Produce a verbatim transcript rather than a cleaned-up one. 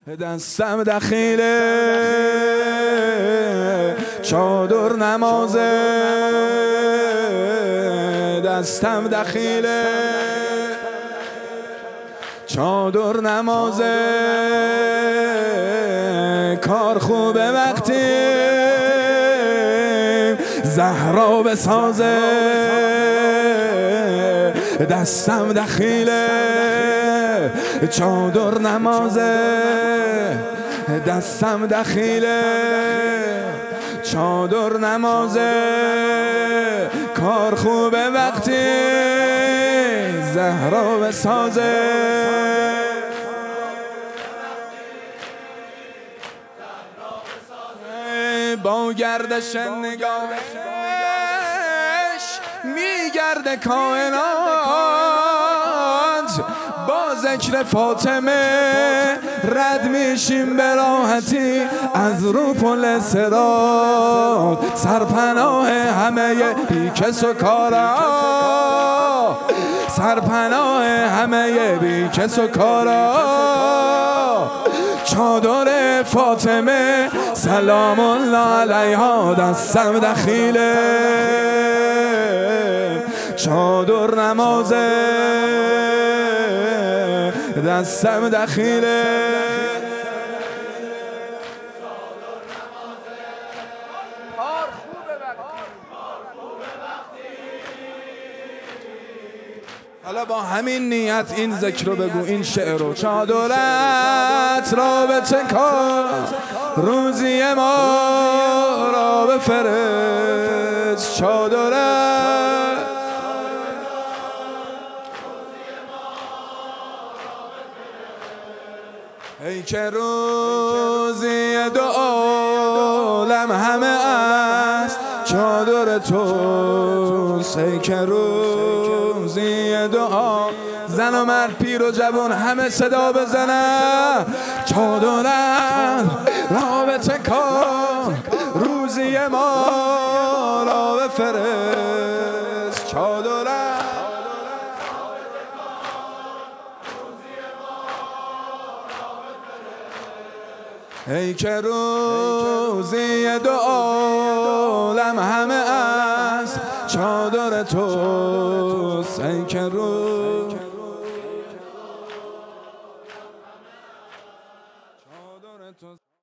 دستم دخیله چادر نمازه، دستم دخیله چادر نمازه، کار خوبه وقتی زهرا بسازه. دستم دخیله چادر نمازه، دستم دخیله چادر نمازه، کار خوبه وقتی زهرا بسازه. با گردش نگاهش میگرده کائنات، با ذکر فاطمه رد میشیم به راحتی از رو پل صراط. سرپناه همه بیکس و کارا، سرپناه همه بیکس و کارا، چادر فاطمه سلام الله علیها. دستم دخیله چادر نمازه، دستم دخیله حالا با همین نیت این ذکر رو بگو، این شعر رو. چادرت را به تکان روزی ما را بفرست، چادرت ای که روزی دو عالم همه است چادر توست. ای که روزی دعا زن و مرد پیر و جوان همه صدا بزنن، چادرت را به تکان روزی ما را بفرست، چادرت ای که روزی دو عالم همه است چادر توست. ای که روزی